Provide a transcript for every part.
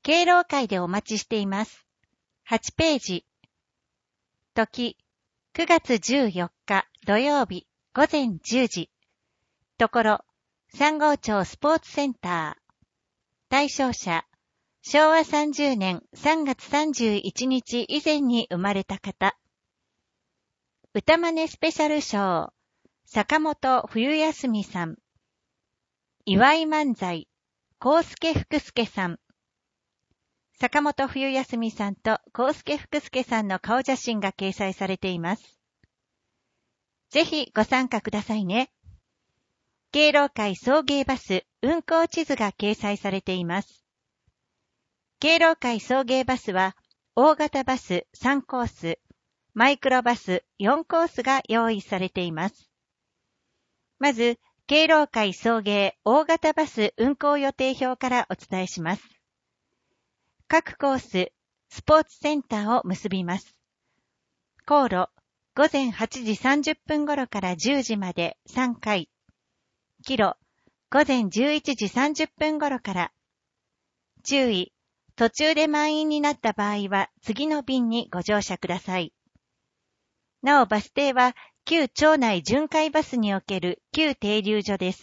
敬老会でお待ちしています。8ページ。時、9月14日土曜日午前10時。ところ、三郷町スポーツセンター。対象者、昭和30年3月31日以前に生まれた方。歌真似スペシャルショー、坂本冬休みさん。祝い漫才、幸助福助さん。坂本冬休みさんと幸助福助さんの顔写真が掲載されています。ぜひご参加くださいね。敬老会送迎バス運行地図が掲載されています。敬老会送迎バスは大型バス3コース、マイクロバス4コースが用意されています。まず、敬老会送迎大型バス運行予定表からお伝えします。各コース、スポーツセンターを結びます。航路、午前8時30分頃から10時まで3回。キロ、午前11時30分頃から。注意、途中で満員になった場合は次の便にご乗車ください。なおバス停は旧町内巡回バスにおける旧停留所です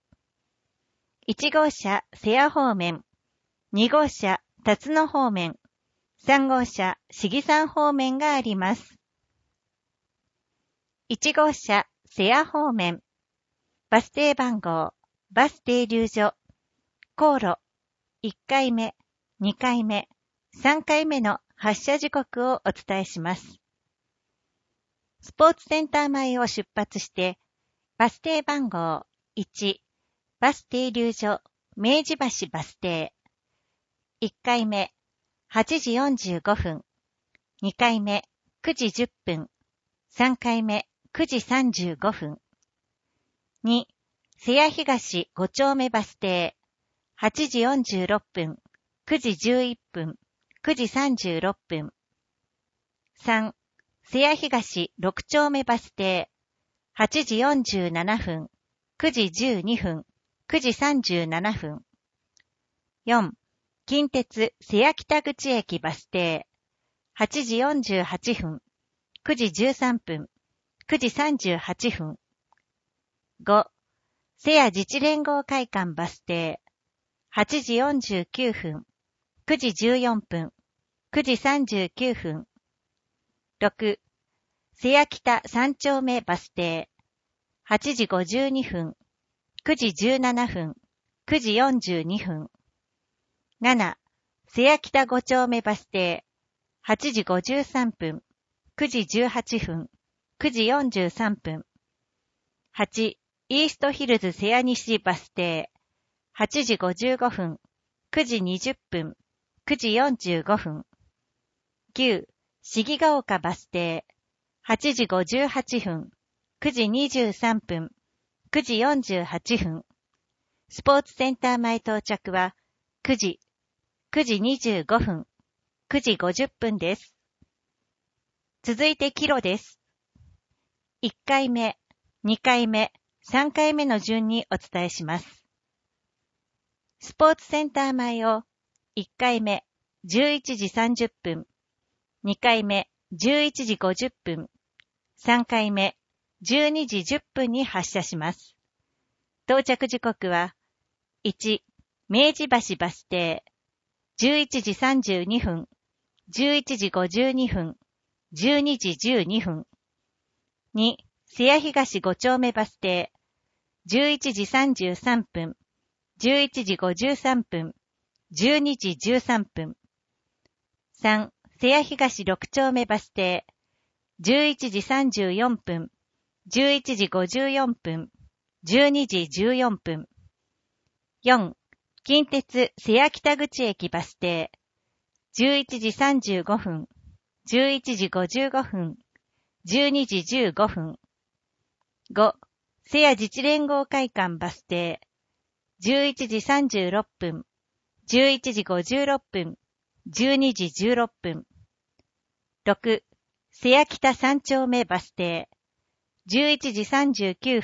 。1号車瀬谷方面、2号車辰野方面、3号車市議山方面があります。1号車瀬谷方面、バス停番号、バス停留所、航路、1回目、2回目、3回目の発車時刻をお伝えします。スポーツセンター前を出発して、バス停番号1、バス停留所、明治橋バス停。1回目、8時45分。2回目、9時10分。3回目、9時35分。2、瀬谷東5丁目バス停。8時46分。9時11分。9時36分。3、瀬谷東6丁目バス停。8時47分。9時12分。9時37分。4、近鉄瀬谷北口駅バス停。8時48分。9時13分。9時38分。5、瀬谷自治連合会館バス停。8時49分。9時14分。9時39分。6、瀬谷北3丁目バス停。8時52分。9時17分。9時42分。7、瀬谷北5丁目バス停。8時53分。9時18分。9時43分。8、イーストヒルズ瀬谷西バス停。8時55分。9時20分。9時45分。9、市議ヶ丘バス停。8時58分。9時23分。9時48分。スポーツセンター前到着は9時、9時25分、9時50分です。続いてキロです。1回目、2回目、3回目の順にお伝えします。スポーツセンター前を1回目、11時30分、2回目、11時50分、3回目、12時10分に発車します。到着時刻は、1、明治橋バス停、11時32分、11時52分、12時12分。2、瀬谷東5丁目バス停、11時33分、11時53分、12時13分。3、瀬谷東6丁目バス停、11時34分、11時54分、12時14分。4、近鉄瀬谷北口駅バス停、11時35分、11時55分、12時15分。5、瀬谷自治連合会館バス停、11時36分、11時56分、12時16分。6、瀬谷北3丁目バス停、11時39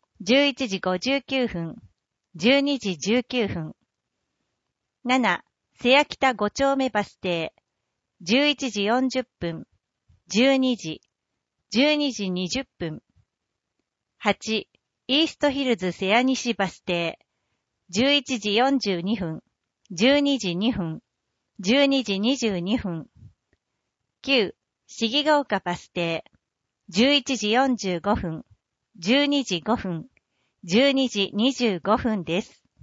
分、11時59分、12時19分。7、 瀬谷北5丁目バス停、11時40分、12時、12時20分。8、イーストヒルズ瀬谷西バス停、11時42分、12時2分、12時22分。9、重ヶ丘バス停、11時45分、12時5分、12時25分です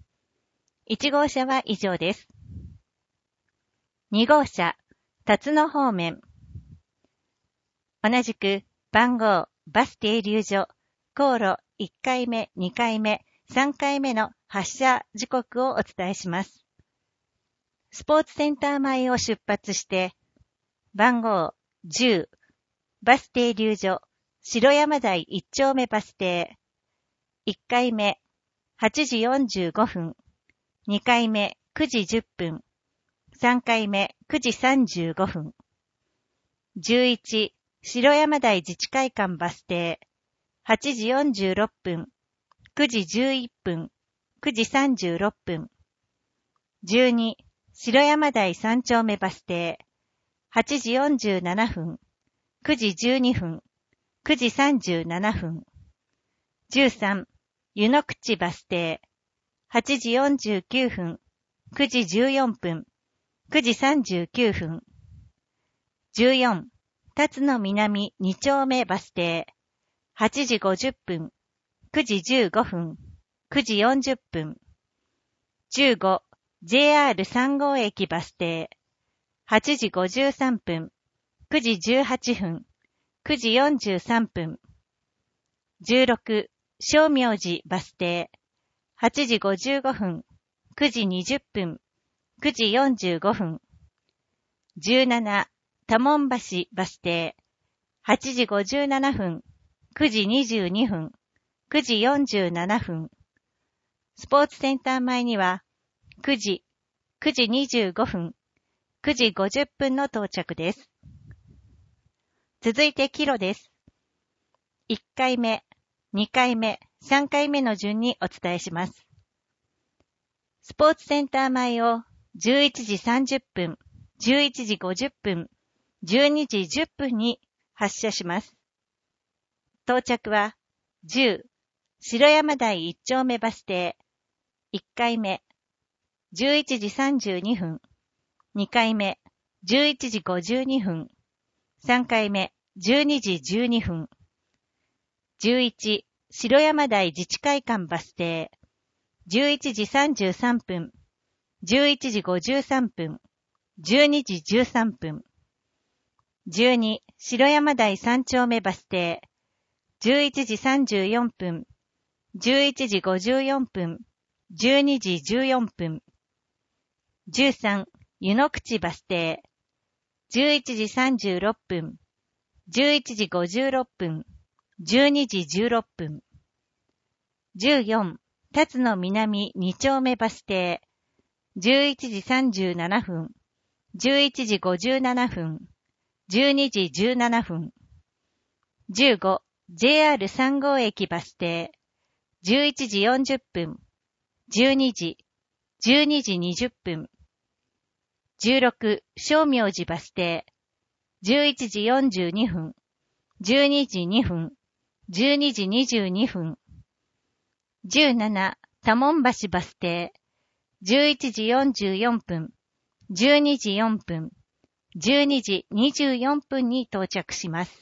。1号車は以上です。2号車、辰野方面。同じく番号、バス停留所、航路1回目、2回目、3回目の発車時刻をお伝えします。スポーツセンター前を出発して、番号10、バス停留所、白山台1丁目バス停、1回目、8時45分、2回目、9時10分、3回目、9時35分。11、白山台自治会館バス停、8時46分、9時11分、9時36分。12、白山台3丁目バス停、8時47分、9時12分、9時37分。13、湯の口バス停、8時49分、9時14分、9時39分。14、辰野南2丁目バス停、8時50分、9時15分、9時40分。15、JR3 号駅バス停、8時53分、9時18分、9時43分。16、正明寺バス停、8時55分、9時20分、9時45分。17、多聞橋バス停、8時57分、9時22分、9時47分。スポーツセンター前には、9時、9時25分、9時50分の到着です。続いてキロです。1回目、2回目、3回目の順にお伝えします。スポーツセンター前を11時30分、11時50分、12時10分に発車します。到着は10、白山台1丁目バス停、1回目、11時32分、2回目、11時52分、3回目、12時12分。11、白山台自治会館バス停、11時33分、11時53分、12時13分。12、白山台3丁目バス停、11時34分、11時54分、12時14分。13、湯の口バス停、11時36分、11時56分、12時16分。14、辰野南2丁目バス停、11時37分、11時57分、12時17分。15、JR3 号駅バス停、11時40分、12時、12時20分。16、正明寺バス停、11時42分、12時2分、12時22分。17、多聞橋バス停、11時44分、12時4分、12時24分に到着します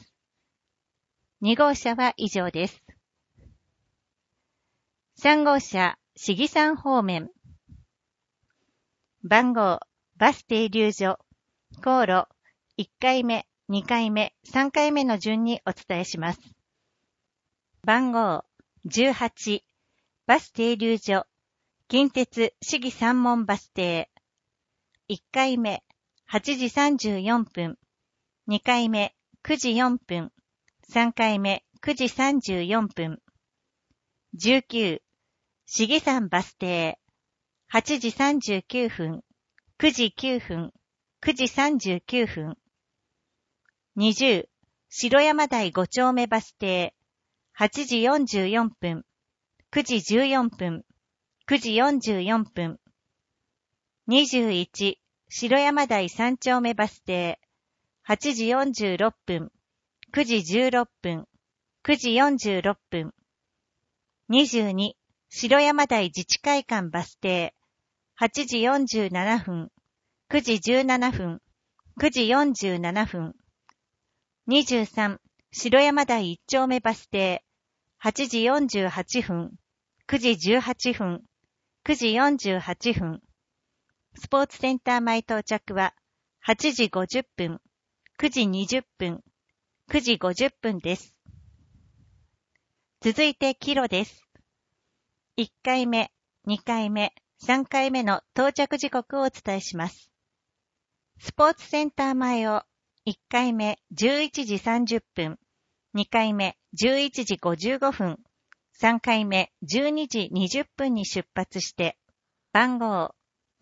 。2号車は以上です。3号車、市議山方面。番号、バス停留所、航路、1回目、2回目、3回目の順にお伝えします。番号、18、バス停留所、近鉄市議山門バス停。1回目、8時34分、2回目、9時4分、3回目、9時34分。19、市議山バス停、8時39分、9時9分、9時39分。20、白山台5丁目バス停、8時44分、9時14分、9時44分。21、 白山台3丁目バス停、8時46分、9時16分、9時46分。22、白山台自治会館バス停、8時47分、9時17分、9時47分。23、白山台1丁目バス停、8時48分、9時18分、9時48分。スポーツセンター前到着は、8時50分、9時20分、9時50分です。続いてキロです。1回目、2回目、3回目の到着時刻をお伝えします。スポーツセンター前を1回目11時30分、2回目11時55分、3回目12時20分に出発して、番号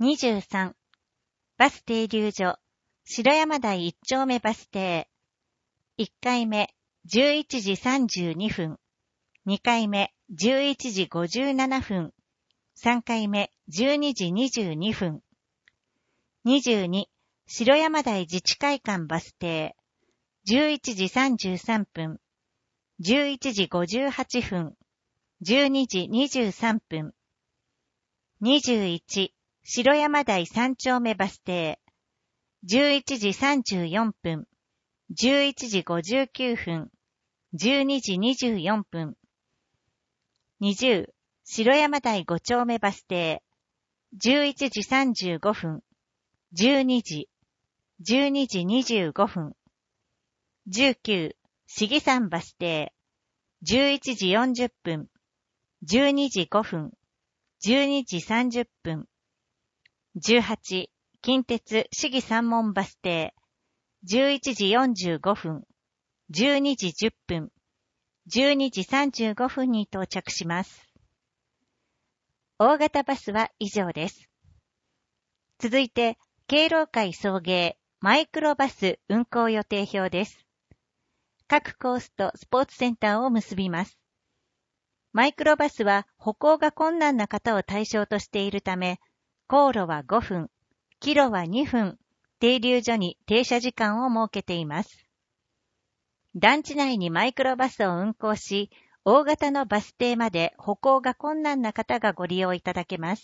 23、バス停留所、白山台1丁目バス停、1回目11時32分、2回目11時57分、3回目12時22分、22、白山台自治会館バス停、11時33分、11時58分、12時23分、21、白山台3丁目バス停、11時34分、11時59分、12時24分、20、白山台5丁目バス停、11時35分、12時、12時25分、19、市議山バス停、11時40分、12時5分、12時30分、18、近鉄市議山門バス停、11時45分、12時10分、12時35分に到着します。大型バスは以上です。続いて、敬老会送迎マイクロバス運行予定表です。各コースとスポーツセンターを結びます。マイクロバスは歩行が困難な方を対象としているため、航路は5分、キロは2分、停留所に停車時間を設けています。団地内にマイクロバスを運行し、大型のバス停まで歩行が困難な方がご利用いただけます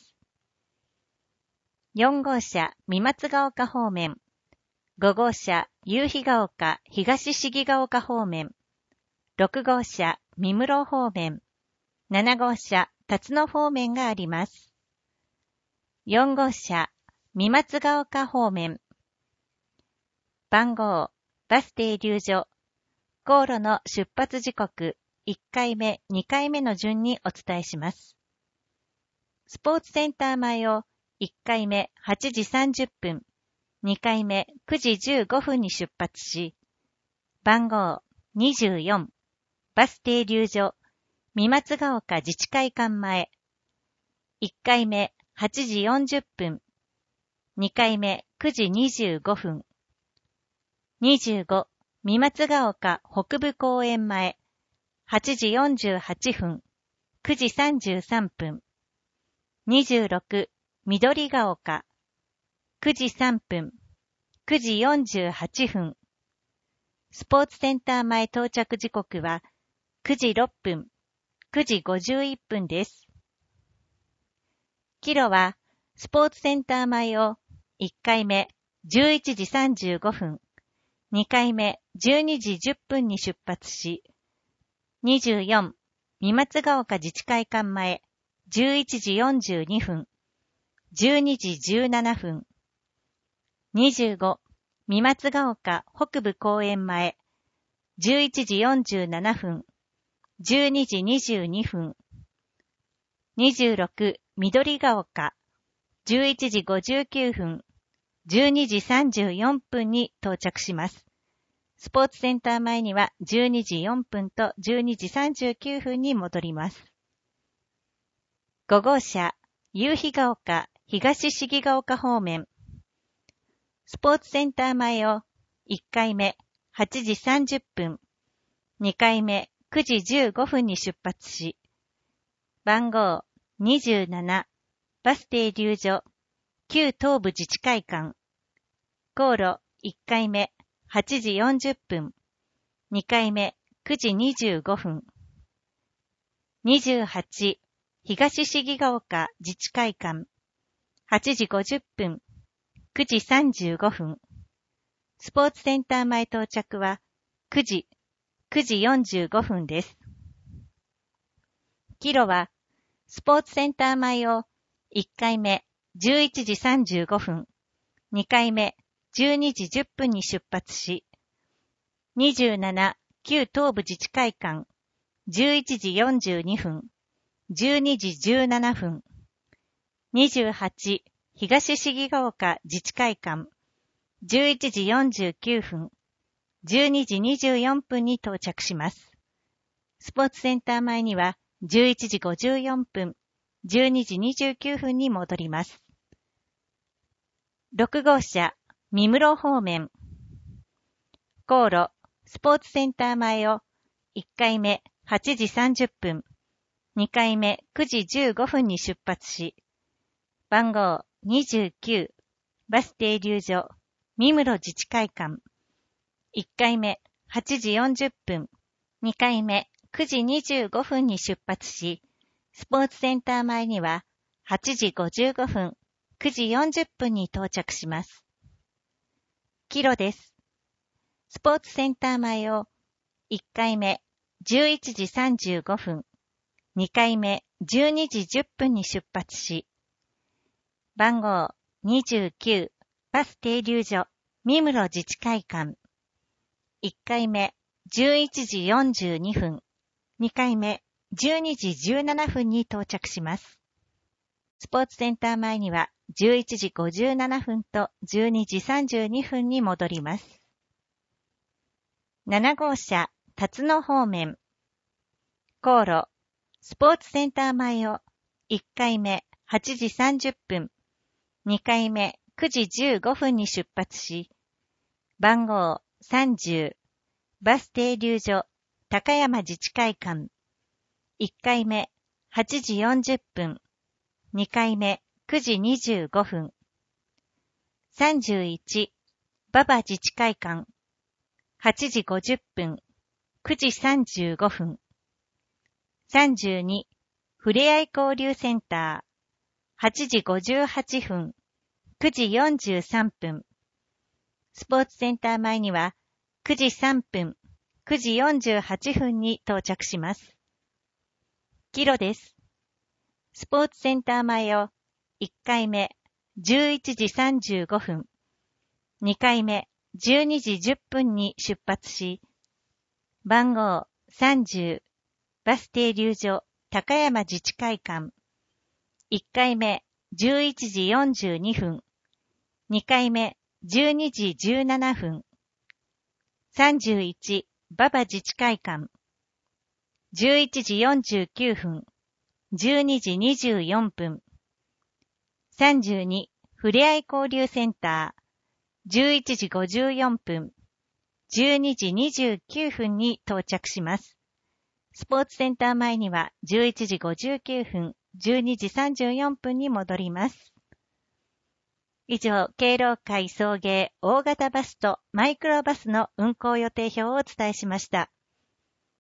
。4号車、三松ヶ丘方面。5号車、夕日ヶ丘、東重ヶ丘方面。6号車、三室方面。7号車、辰野方面があります。4号車、三松ヶ丘方面。番号、バス停留所、航路の出発時刻、1回目、2回目の順にお伝えします。スポーツセンター前を1回目8時30分、2回目9時15分に出発し、番号24、バス停留所、三松ヶ丘自治会館前、1回目8時40分、2回目9時25分、25、三松ヶ丘北部公園前、8時48分、9時33分、26、緑ヶ丘、9時3分、9時48分。スポーツセンター前到着時刻は9時6分、9時51分です。キロは、スポーツセンター前を1回目11時35分、2回目12時10分に出発し、24、三松ヶ丘自治会館前、11時42分、12時17分、25、三松ヶ丘北部公園前、11時47分、12時22分、26、緑ヶ丘、11時59分、12時34分に到着します。スポーツセンター前には12時4分と12時39分に戻ります。5号車、夕日ヶ丘、東重ヶ丘方面。スポーツセンター前を1回目8時30分、2回目9時15分に出発し、番号27、バス停留所、旧東部自治会館、 航路1回目8時40分、2回目9時25分。28、東重ヶ丘自治会館8時50分、9時35分。スポーツセンター前到着は9時45分です。キロは、スポーツセンター前を1回目11時35分、2回目12時10分に出発し、27、旧東部自治会館11時42分、12時17分、28、東重ヶ丘自治会館11時49分、12時24分に到着します。スポーツセンター前には11時54分、12時29分に戻ります。6号車、三室方面。航路、スポーツセンター前を1回目8時30分、2回目9時15分に出発し、番号29、バス停留所、三室自治会館。1回目8時40分、2回目9時25分に出発し、スポーツセンター前には8時55分、9時40分に到着します。キロです。スポーツセンター前を1回目11時35分、2回目12時10分に出発し、番号29バス停留所三室自治会館。1回目11時42分、2回目12時17分に到着します。スポーツセンター前には11時57分と12時32分に戻ります。7号車、辰野方面。航路、スポーツセンター前を1回目8時30分、2回目9時15分に出発し、番号30、バス停留所、高山自治会館。1回目8時40分、2回目9時25分。31、馬場自治会館。8時50分、9時35分。32、ふれあい交流センター。8時58分、9時43分。スポーツセンター前には9時3分、9時48分に到着します。キロです。スポーツセンター前を1回目11時35分、2回目12時10分に出発し、番号30、バス停留所高山自治会館。1回目11時42分、2回目12時17分。31、馬場自治会館。11時49分、12時24分。32、ふれあい交流センター。11時54分、12時29分に到着します。スポーツセンター前には11時59分、12時34分に戻ります。以上、敬老会送迎大型バスとマイクロバスの運行予定表をお伝えしました。